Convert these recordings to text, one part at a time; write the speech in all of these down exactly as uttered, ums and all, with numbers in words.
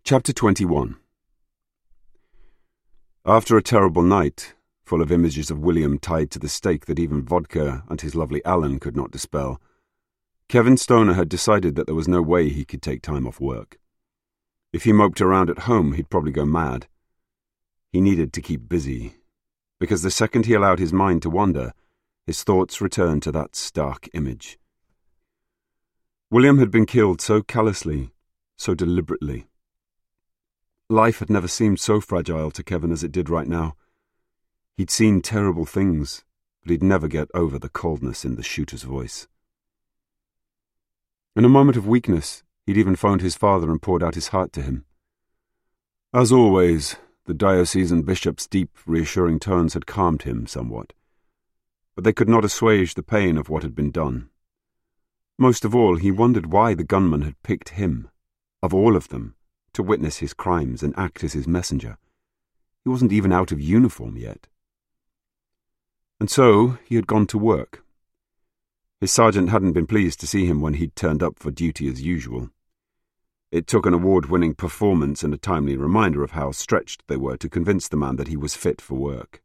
Chapter twenty-one. After a terrible night, full of images of William tied to the stake that even vodka and his lovely Alan could not dispel, Kevin Stoner had decided that there was no way he could take time off work. If he moped around at home, he'd probably go mad. He needed to keep busy, because the second he allowed his mind to wander, his thoughts returned to that stark image. William had been killed so callously, so deliberately. Life had never seemed so fragile to Kevin as it did right now. He'd seen terrible things, but he'd never get over the coldness in the shooter's voice. In a moment of weakness, he'd even phoned his father and poured out his heart to him. As always, the diocesan bishop's deep, reassuring tones had calmed him somewhat, but they could not assuage the pain of what had been done. Most of all, he wondered why the gunman had picked him, of all of them, to witness his crimes and act as his messenger. He wasn't even out of uniform yet. And so he had gone to work. His sergeant hadn't been pleased to see him when he'd turned up for duty as usual. It took an award-winning performance and a timely reminder of how stretched they were to convince the man that he was fit for work.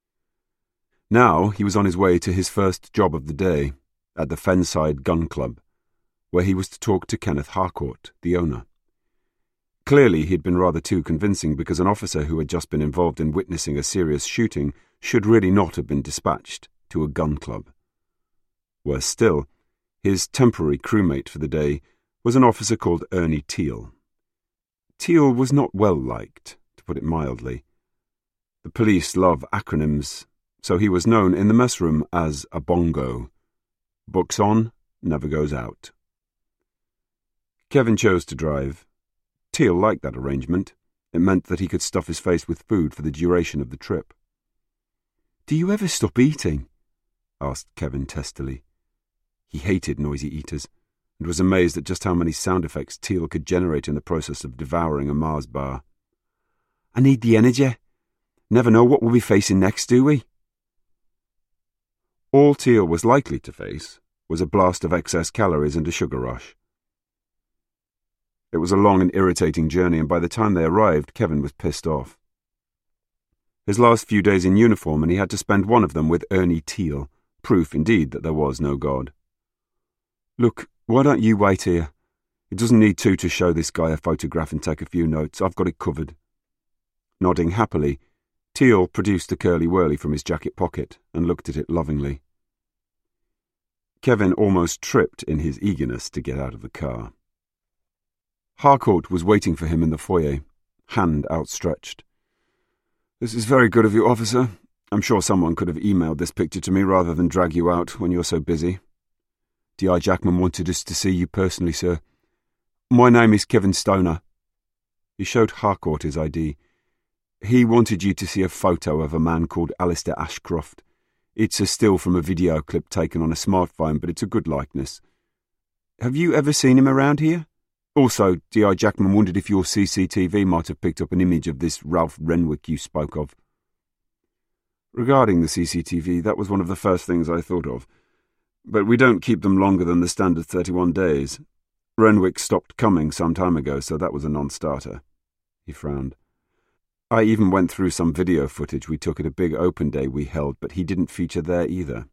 Now he was on his way to his first job of the day, at the Fenside Gun Club, where he was to talk to Kenneth Harcourt, the owner. Clearly he'd been rather too convincing, because an officer who had just been involved in witnessing a serious shooting should really not have been dispatched to a gun club. Worse still, his temporary crewmate for the day was an officer called Ernie Teal. Teal was not well liked, to put it mildly. The police love acronyms, so he was known in the mess room as a bongo. Books on, never goes out. Kevin chose to drive. Teal liked that arrangement. It meant that he could stuff his face with food for the duration of the trip. "Do you ever stop eating?" asked Kevin testily. He hated noisy eaters, and was amazed at just how many sound effects Teal could generate in the process of devouring a Mars bar. "I need the energy. Never know what we'll be facing next, do we?" All Teal was likely to face was a blast of excess calories and a sugar rush. It was a long and irritating journey, and by the time they arrived, Kevin was pissed off. His last few days in uniform, and he had to spend one of them with Ernie Teal, proof indeed that there was no God. "Look, why don't you wait here? It doesn't need two to show this guy a photograph and take a few notes. I've got it covered." Nodding happily, Teal produced a curly-whirly from his jacket pocket and looked at it lovingly. Kevin almost tripped in his eagerness to get out of the car. Harcourt was waiting for him in the foyer, hand outstretched. "This is very good of you, officer. I'm sure someone could have emailed this picture to me rather than drag you out when you're so busy. D I Jackman wanted us to see you personally, sir. My name is Kevin Stoner." He showed Harcourt his I D. "He wanted you to see a photo of a man called Alistair Ashcroft. It's a still from a video clip taken on a smartphone, but it's a good likeness. Have you ever seen him around here? Also, D I Jackman wondered if your C C T V might have picked up an image of this Ralph Renwick you spoke of." Regarding the C C T V, that was one of the first things I thought of. But we don't keep them longer than the standard thirty-one days. Renwick stopped coming some time ago, so that was a non-starter. He frowned. "I even went through some video footage we took at a big open day we held, but he didn't feature there either."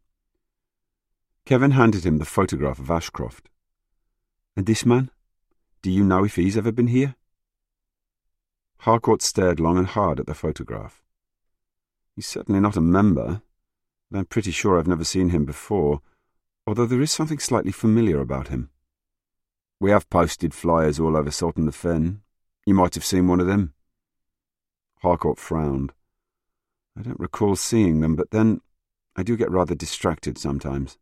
Kevin handed him the photograph of Ashcroft. "And this man? Do you know if he's ever been here?" Harcourt stared long and hard at the photograph. "He's certainly not a member, but I'm pretty sure I've never seen him before, although there is something slightly familiar about him. We have posted flyers all over Salton-le-Fen. You might have seen one of them." Harcourt frowned. "I don't recall seeing them, but then I do get rather distracted sometimes."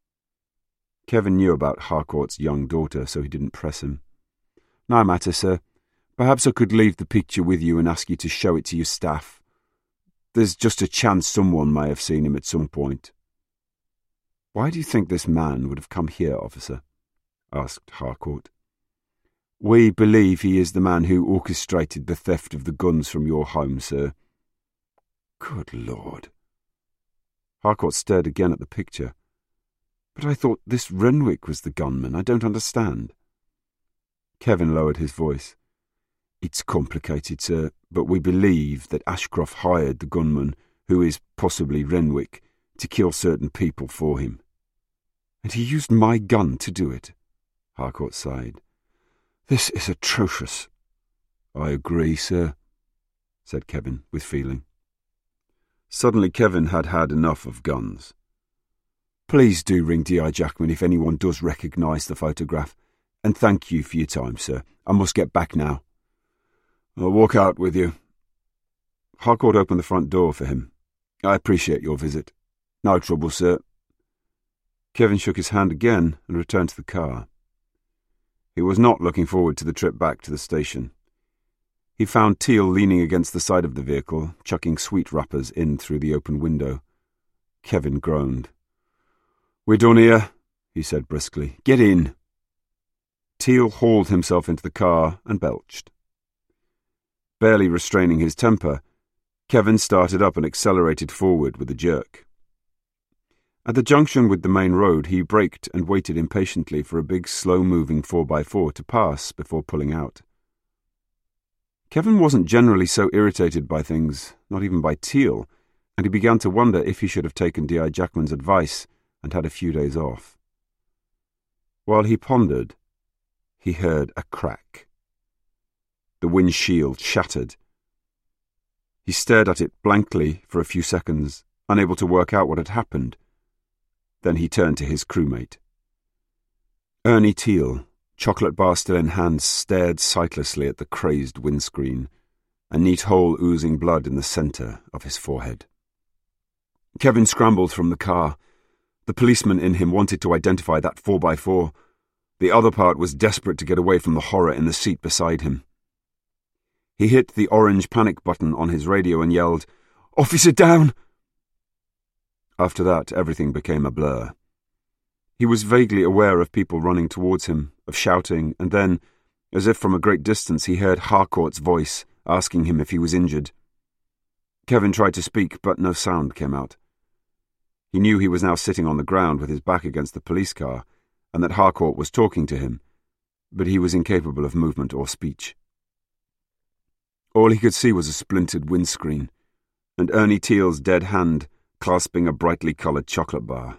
Kevin knew about Harcourt's young daughter, so he didn't press him. "No matter, sir. Perhaps I could leave the picture with you and ask you to show it to your staff. There's just a chance someone may have seen him at some point." "Why do you think this man would have come here, officer?" asked Harcourt. "We believe he is the man who orchestrated the theft of the guns from your home, sir." "Good Lord." Harcourt stared again at the picture. "But I thought this Renwick was the gunman. I don't understand." Kevin lowered his voice. It's complicated, sir, but we believe that Ashcroft hired the gunman, who is possibly Renwick, to kill certain people for him. And he used my gun to do it, Harcourt sighed. This is atrocious. I agree, sir, said Kevin with feeling. Suddenly Kevin had had enough of guns. Please do ring D I Jackman if anyone does recognise the photograph, and thank you for your time, sir. I must get back now. I'll walk out with you. Harcourt opened the front door for him. I appreciate your visit. No trouble, sir. Kevin shook his hand again and returned to the car. He was not looking forward to the trip back to the station. He found Teal leaning against the side of the vehicle, chucking sweet wrappers in through the open window. Kevin groaned. We're done here, he said briskly. Get in. Teal hauled himself into the car and belched. Barely restraining his temper, Kevin started up and accelerated forward with a jerk. At the junction with the main road, he braked and waited impatiently for a big, slow-moving four by four to pass before pulling out. Kevin wasn't generally so irritated by things, not even by Teal, and he began to wonder if he should have taken D I Jackman's advice and had a few days off. While he pondered, he heard a crack. The windshield shattered. He stared at it blankly for a few seconds, unable to work out what had happened. Then he turned to his crewmate. Ernie Teal, chocolate bar still in hand, stared sightlessly at the crazed windscreen, a neat hole oozing blood in the centre of his forehead. Kevin scrambled from the car. The policeman in him wanted to identify that four by four. The other part was desperate to get away from the horror in the seat beside him. He hit the orange panic button on his radio and yelled, "Officer down!" After that, everything became a blur. He was vaguely aware of people running towards him, of shouting, and then, as if from a great distance, he heard Harcourt's voice, asking him if he was injured. Kevin tried to speak, but no sound came out. He knew he was now sitting on the ground with his back against the police car, and that Harcourt was talking to him, but he was incapable of movement or speech. All he could see was a splintered windscreen, and Ernie Teal's dead hand clasping a brightly coloured chocolate bar.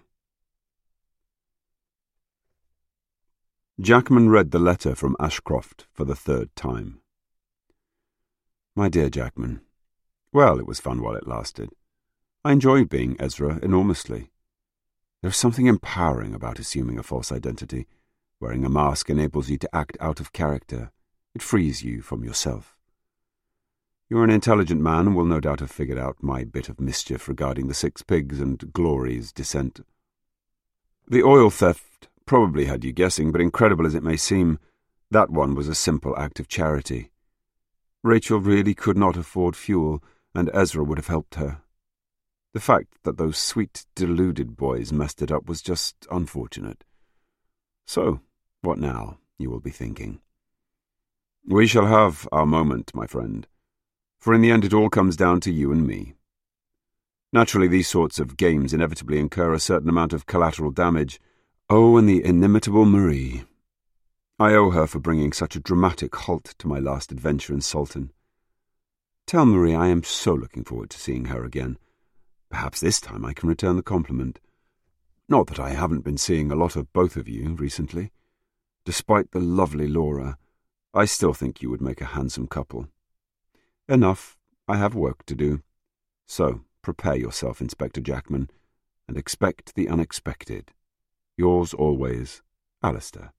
Jackman read the letter from Ashcroft for the third time. My dear Jackman, well, it was fun while it lasted. I enjoyed being Ezra enormously. There's something empowering about assuming a false identity. Wearing a mask enables you to act out of character. It frees you from yourself. You're an intelligent man and will no doubt have figured out my bit of mischief regarding the six pigs and Glory's descent. The oil theft probably had you guessing, but incredible as it may seem, that one was a simple act of charity. Rachel really could not afford fuel, and Ezra would have helped her. The fact that those sweet, deluded boys messed it up was just unfortunate. So, what now, you will be thinking. We shall have our moment, my friend, for in the end it all comes down to you and me. Naturally, these sorts of games inevitably incur a certain amount of collateral damage. Oh, and the inimitable Marie. I owe her for bringing such a dramatic halt to my last adventure in Sultan. Tell Marie I am so looking forward to seeing her again. Perhaps this time I can return the compliment. Not that I haven't been seeing a lot of both of you recently. Despite the lovely Laura, I still think you would make a handsome couple. Enough, I have work to do. So, prepare yourself, Inspector Jackman, and expect the unexpected. Yours always, Alistair.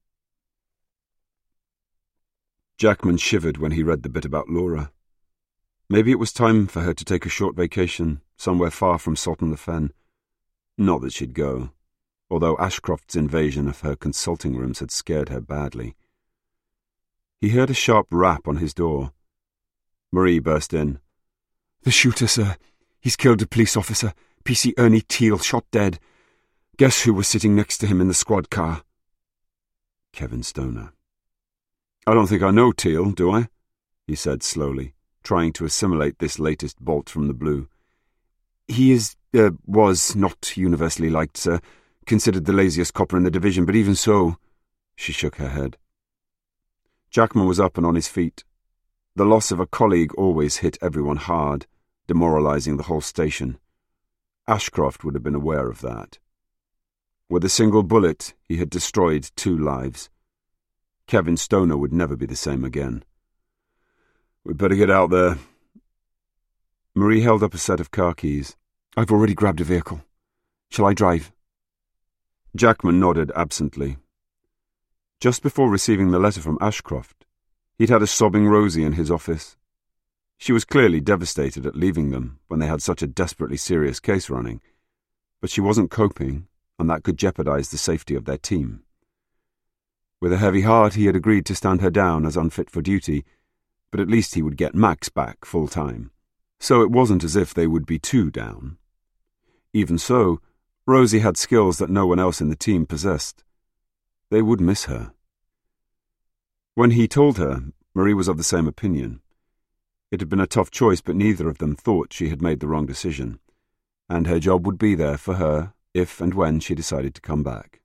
Jackman shivered when he read the bit about Laura. Maybe it was time for her to take a short vacation, somewhere far from Sultan Le Fen. Not that she'd go, although Ashcroft's invasion of her consulting rooms had scared her badly. He heard a sharp rap on his door. Marie burst in. The shooter, sir. He's killed a police officer. P C Ernie Teal, shot dead. Guess who was sitting next to him in the squad car? Kevin Stoner. I don't think I know Teal, do I? He said slowly, trying to assimilate this latest bolt from the blue. He is, uh, was not universally liked, sir. Considered the laziest copper in the division, but even so... She shook her head. Jackman was up and on his feet. The loss of a colleague always hit everyone hard, demoralizing the whole station. Ashcroft would have been aware of that. With a single bullet, he had destroyed two lives. Kevin Stoner would never be the same again. "We'd better get out there." Marie held up a set of car keys. "I've already grabbed a vehicle. Shall I drive?" Jackman nodded absently. Just before receiving the letter from Ashcroft, he'd had a sobbing Rosie in his office. She was clearly devastated at leaving them when they had such a desperately serious case running, but she wasn't coping, and that could jeopardize the safety of their team. With a heavy heart, he had agreed to stand her down as unfit for duty, but at least he would get Max back full-time. So it wasn't as if they would be two down. Even so, Rosie had skills that no one else in the team possessed. They would miss her. When he told her, Marie was of the same opinion. It had been a tough choice, but neither of them thought she had made the wrong decision, and her job would be there for her if and when she decided to come back.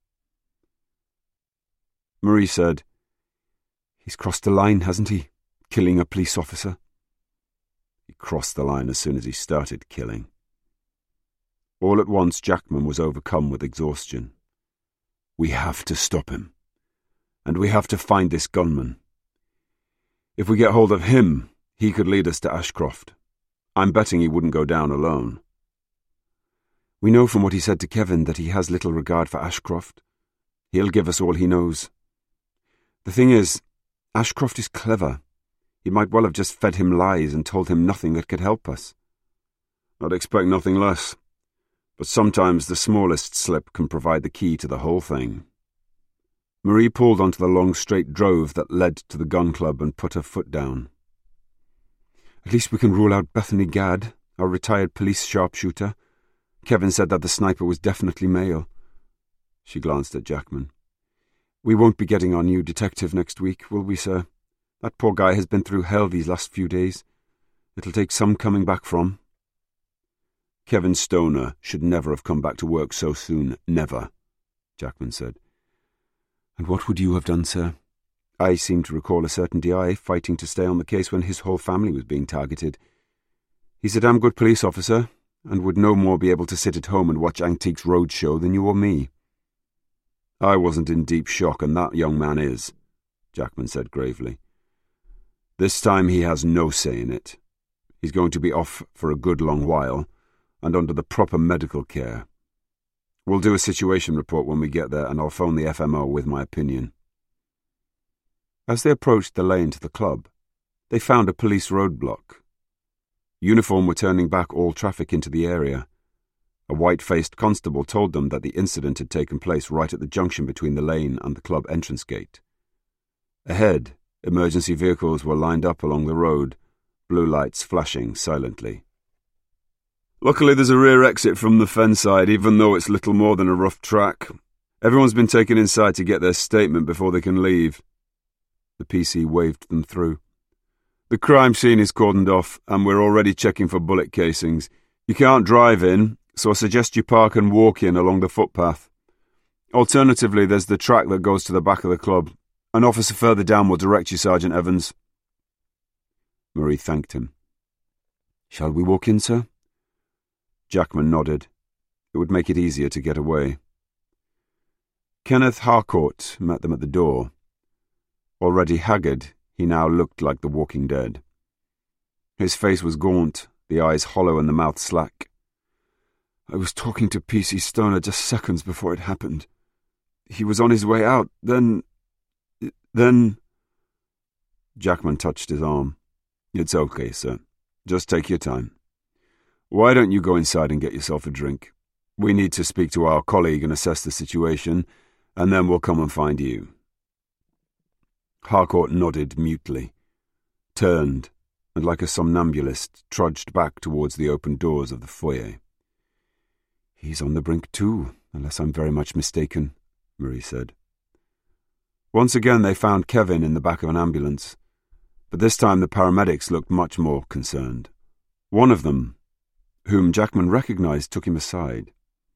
Marie said, "He's crossed the line, hasn't he? Killing a police officer." He crossed the line as soon as he started killing. All at once, Jackman was overcome with exhaustion. "We have to stop him. And we have to find this gunman. If we get hold of him, he could lead us to Ashcroft. I'm betting he wouldn't go down alone." "We know from what he said to Kevin that he has little regard for Ashcroft. He'll give us all he knows. The thing is, Ashcroft is clever. He might well have just fed him lies and told him nothing that could help us." "I'd expect nothing less. But sometimes the smallest slip can provide the key to the whole thing." Marie pulled onto the long straight drove that led to the gun club and put her foot down. "At least we can rule out Bethany Gadd, our retired police sharpshooter. Kevin said that the sniper was definitely male." She glanced at Jackman. "We won't be getting our new detective next week, will we, sir? That poor guy has been through hell these last few days. It'll take some coming back from." "Kevin Stoner should never have come back to work so soon, never," Jackman said. "And what would you have done, sir? I seem to recall a certain D I fighting to stay on the case when his whole family was being targeted. He's a damn good police officer, and would no more be able to sit at home and watch Antiques Roadshow than you or me." "I wasn't in deep shock, and that young man is," Jackman said gravely. "This time he has no say in it. He's going to be off for a good long while, and under the proper medical care. We'll do a situation report when we get there, and I'll phone the F M O with my opinion." As they approached the lane to the club, they found a police roadblock. Uniform were turning back all traffic into the area. A white-faced constable told them that the incident had taken place right at the junction between the lane and the club entrance gate. Ahead, emergency vehicles were lined up along the road, blue lights flashing silently. "Luckily there's a rear exit from the fen side, even though it's little more than a rough track. Everyone's been taken inside to get their statement before they can leave." The P C waved them through. "The crime scene is cordoned off, and we're already checking for bullet casings. You can't drive in, so I suggest you park and walk in along the footpath. Alternatively, there's the track that goes to the back of the club. An officer further down will direct you, Sergeant Evans." Marie thanked him. "Shall we walk in, sir?" Jackman nodded. It would make it easier to get away. Kenneth Harcourt met them at the door. Already haggard, he now looked like the walking dead. His face was gaunt, the eyes hollow and the mouth slack. "I was talking to P C Stoner just seconds before it happened. He was on his way out, then... then... Jackman touched his arm. "It's okay, sir. Just take your time. Why don't you go inside and get yourself a drink? We need to speak to our colleague and assess the situation, and then we'll come and find you." Harcourt nodded mutely, turned, and like a somnambulist, trudged back towards the open doors of the foyer. "He's on the brink too, unless I'm very much mistaken," Marie said. Once again they found Kevin in the back of an ambulance, but this time the paramedics looked much more concerned. One of them, whom Jackman recognized, took him aside.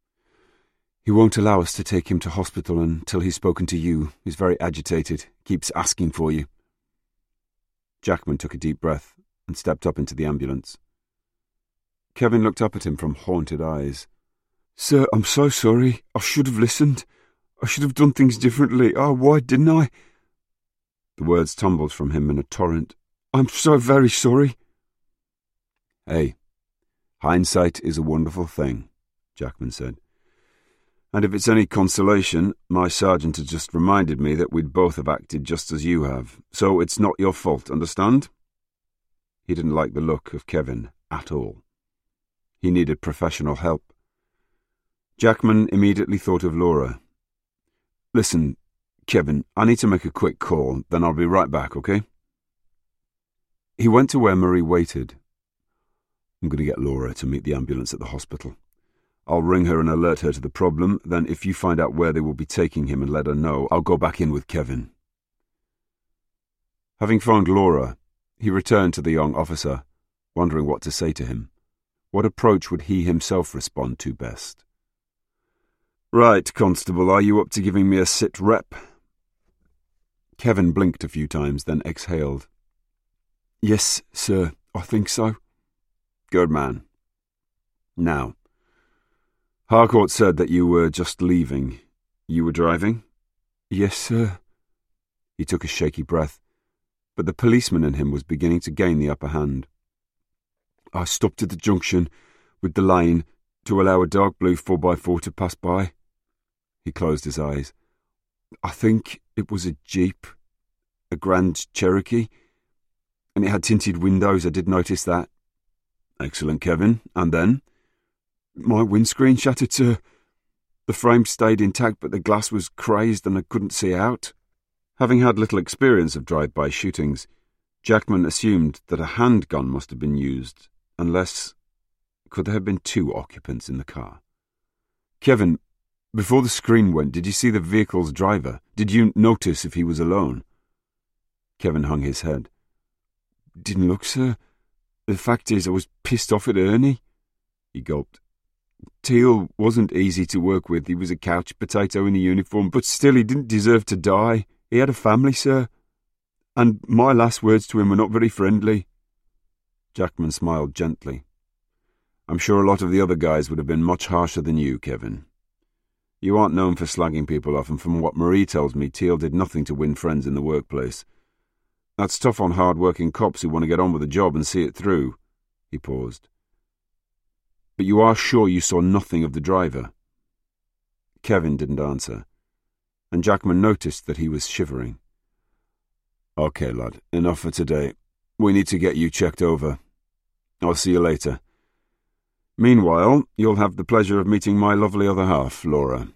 "He won't allow us to take him to hospital until he's spoken to you. He's very agitated, keeps asking for you." Jackman took a deep breath and stepped up into the ambulance. Kevin looked up at him from haunted eyes. "Sir, I'm so sorry. I should have listened. I should have done things differently. Oh, why didn't I?" The words tumbled from him in a torrent. "I'm so very sorry." "Hey, hindsight is a wonderful thing," Jackman said. "And if it's any consolation, my sergeant has just reminded me that we'd both have acted just as you have, so it's not your fault, understand?" He didn't like the look of Kevin at all. He needed professional help. Jackman immediately thought of Laura. "Listen, Kevin, I need to make a quick call, then I'll be right back, okay?" He went to where Marie waited. "I'm going to get Laura to meet the ambulance at the hospital. I'll ring her and alert her to the problem, then if you find out where they will be taking him and let her know, I'll go back in with Kevin." Having phoned Laura, he returned to the young officer, wondering what to say to him. What approach would he himself respond to best? "Right, Constable, are you up to giving me a sit rep?" Kevin blinked a few times, then exhaled. "Yes, sir, I think so." "Good man. Now, Harcourt said that you were just leaving. You were driving?" "Yes, sir." He took a shaky breath, but the policeman in him was beginning to gain the upper hand. "I stopped at the junction with the lane to allow a dark blue four by four to pass by." He closed his eyes. "I think it was a Jeep, a Grand Cherokee, and it had tinted windows. I did notice that." "Excellent, Kevin. And then?" "My windscreen shattered, sir. The frame stayed intact, but the glass was crazed and I couldn't see out." Having had little experience of drive-by shootings, Jackman assumed that a handgun must have been used, unless... could there have been two occupants in the car? "Kevin, before the screen went, did you see the vehicle's driver? Did you notice if he was alone?" Kevin hung his head. "Didn't look, sir. The fact is, I was pissed off at Ernie." He gulped. "Teal wasn't easy to work with. He was a couch potato in a uniform, but still he didn't deserve to die. He had a family, sir. And my last words to him were not very friendly." Jackman smiled gently. "I'm sure a lot of the other guys would have been much harsher than you, Kevin. You aren't known for slagging people off, and from what Marie tells me, Teal did nothing to win friends in the workplace. That's tough on hard-working cops who want to get on with the job and see it through." He paused. "But you are sure you saw nothing of the driver?" Kevin didn't answer, and Jackman noticed that he was shivering. "Okay, lad, enough for today. We need to get you checked over. I'll see you later. Meanwhile, you'll have the pleasure of meeting my lovely other half, Laura."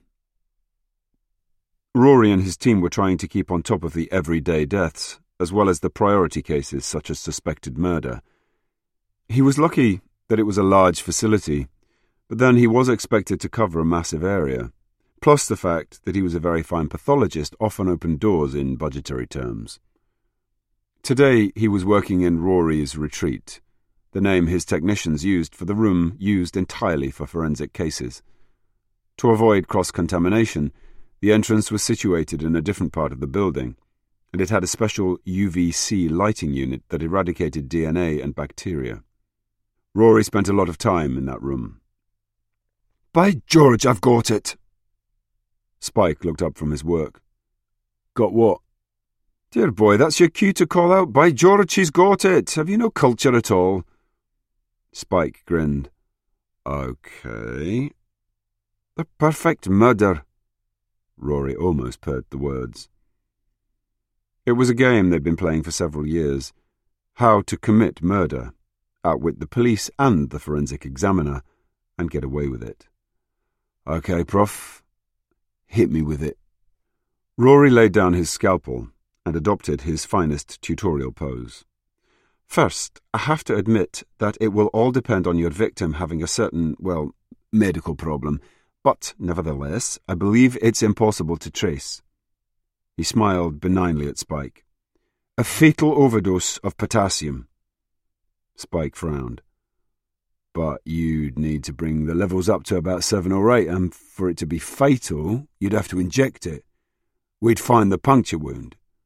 Rory and his team were trying to keep on top of the everyday deaths, as well as the priority cases such as suspected murder. He was lucky that it was a large facility, but then he was expected to cover a massive area, plus the fact that he was a very fine pathologist often opened doors in budgetary terms. Today he was working in Rory's retreat, the name his technicians used for the room used entirely for forensic cases. To avoid cross-contamination, the entrance was situated in a different part of the building, and it had a special U V C lighting unit that eradicated D N A and bacteria. Rory spent a lot of time in that room. "By George, I've got it!" Spike looked up from his work. "Got what?" "Dear boy, that's your cue to call out, 'By George, she's got it!' Have you no culture at all?" Spike grinned. "Okay." "The perfect murder." Rory almost purred the words. It was a game they'd been playing for several years. How to commit murder, outwit the police and the forensic examiner, and get away with it. "Okay, Prof. Hit me with it." Rory laid down his scalpel and adopted his finest tutorial pose. "First, I have to admit that it will all depend on your victim having a certain, well, medical problem, but, nevertheless, I believe it's impossible to trace." He smiled benignly at Spike. "A fatal overdose of potassium." Spike frowned. "But you'd need to bring the levels up to about seven or eight, and for it to be fatal, you'd have to inject it. We'd find the puncture wound."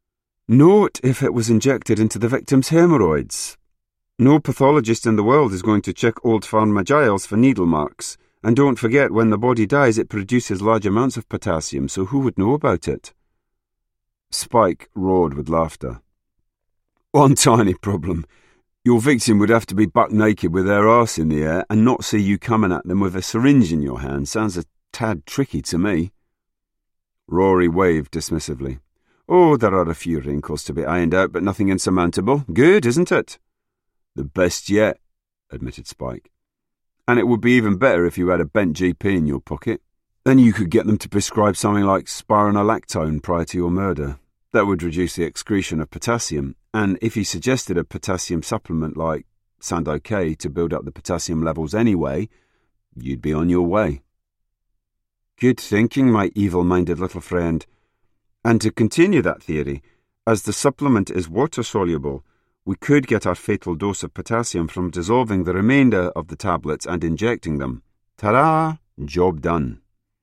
Note if it was injected into the victim's hemorrhoids. No pathologist in the world is going to check old Pharma Giles for needle marks. And don't forget, when the body dies, it produces large amounts of potassium, so who would know about it? Spike roared with laughter. One tiny problem. Your victim would have to be buck naked with their arse in the air and not see you coming at them with a syringe in your hand. Sounds a tad tricky to me. Rory waved dismissively. Oh, there are a few wrinkles to be ironed out, but nothing insurmountable. Good, isn't it? The best yet, admitted Spike. And it would be even better if you had a bent G P in your pocket. Then you could get them to prescribe something like spironolactone prior to your murder. That would reduce the excretion of potassium, and if he suggested a potassium supplement like Sandoz to build up the potassium levels anyway, you'd be on your way. Good thinking, my evil-minded little friend. And to continue that theory, as the supplement is water-soluble, we could get our fatal dose of potassium from dissolving the remainder of the tablets and injecting them. Ta-da! Job done.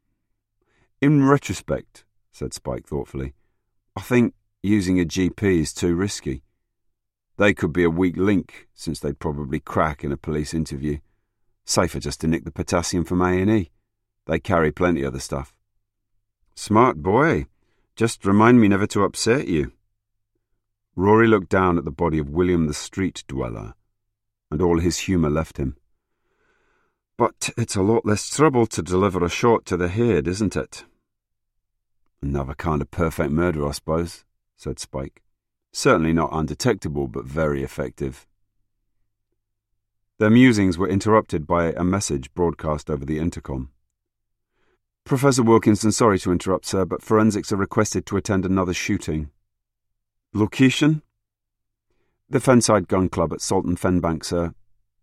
In retrospect, said Spike thoughtfully, I think using a G P is too risky. They could be a weak link, since they'd probably crack in a police interview. Safer just to nick the potassium from A and E. They carry plenty of the stuff. Smart boy. Just remind me never to upset you. Rory looked down at the body of William the street dweller, and all his humour left him. But it's a lot less trouble to deliver a shot to the head, isn't it? Another kind of perfect murder, I suppose, said Spike. Certainly not undetectable, but very effective. Their musings were interrupted by a message broadcast over the intercom. Professor Wilkinson, sorry to interrupt, sir, but forensics are requested to attend another shooting. Location? The Fenside Gun Club at Salton Fenbank, sir.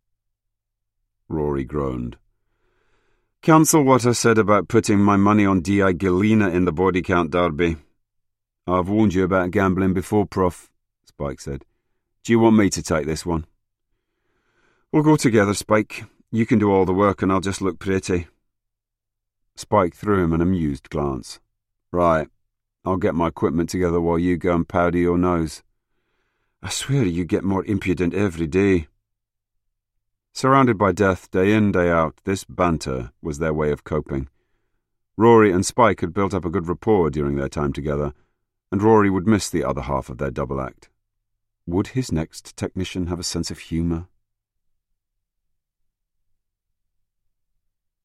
Rory groaned. Cancel what I said about putting my money on D I Galena in the body count derby. I've warned you about gambling before, Prof, Spike said. Do you want me to take this one? We'll go together, Spike. You can do all the work and I'll just look pretty. Spike threw him an amused glance. Right. I'll get my equipment together while you go and powder your nose. I swear you get more impudent every day. Surrounded by death day in, day out, this banter was their way of coping. Rory and Spike had built up a good rapport during their time together, and Rory would miss the other half of their double act. Would his next technician have a sense of humour?